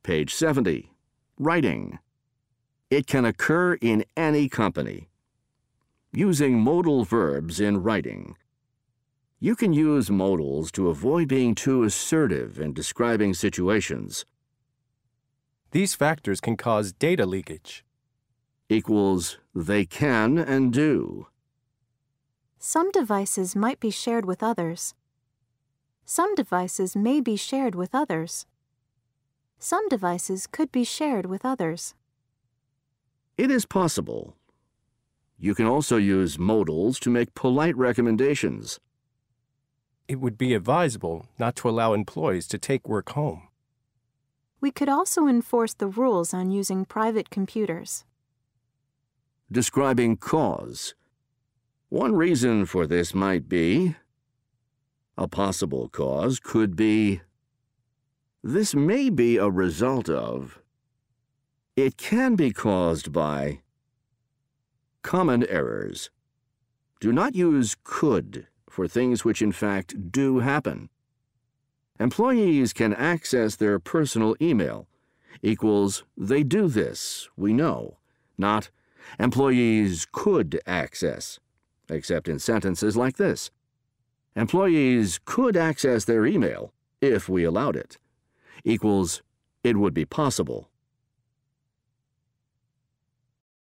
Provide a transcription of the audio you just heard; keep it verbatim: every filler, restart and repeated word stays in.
Page seventy. Writing. It can occur in any company. Using modal verbs in writing. You can use modals to avoid being too assertive in describing situations. These factors can cause data leakage. Equals they can and do. Some devices might be shared with others. Some devices may be shared with others. Some devices could be shared with others. It is possible. You can also use modals to make polite recommendations. It would be advisable not to allow employees to take work home. We could also enforce the rules on using private computers. Describing cause. One reason for this might be, a possible cause could be, this may be a result of, it can be caused by. Common errors. Do not use could for things which in fact do happen. Employees can access their personal email. Equals, they do this, we know. Not, employees could access, except in sentences like this. Employees could access their email if we allowed it. Equals, it would be possible.